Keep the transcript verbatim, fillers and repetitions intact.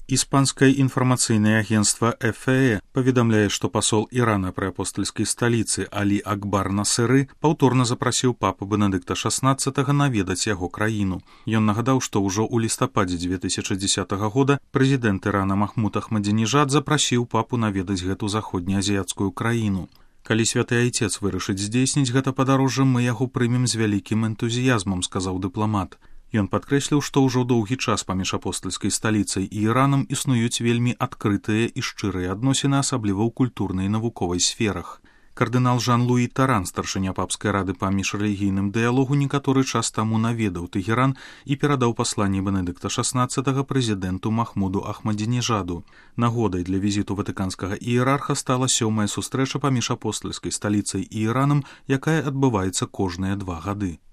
Испанское информационное агентство эф э поведомляет, что посол Ирана при апостольской столице Али Акбар Насыры паўторна запрасіў папу Бенедыкта шаснаццатага наведаць яго краіну. Ён нагадаў, што ўжо ў лістападзе дзве тысячы дзесятага года прэзідэнт Ірана Махмуд Ахмадзінежад запрасіў папу наведаць гэту заходнеазіяцкую краіну. Калі святы айцец вырашыць здзейсніць гэта падарожжа, мы яго прымем з вялікім энтузіязмам, сказаў дыпламат. Ён падкрэсліў, што ўжо доўгі час паміж апостальскай сталіцай і Іранам існуюць вельмі адкрытыя і шчырыя адносіны, асабліва ў культурнай і навуковай сферах. Кардынал Жан-Луі Таран, старшыня папскай рады па міжрэлігійным дыялогу, некаторы час таму наведаў Тэгеран і перадаў пасланне Бенедыкта шаснаццатага прэзідэнту Махмуду Ахмадзінежаду. Нагодай для візіту ватыканскага іерарха стала сёмая сустрэча паміж апостальскай сталіцай і Іранам, якая адбываецца кожныя два гады.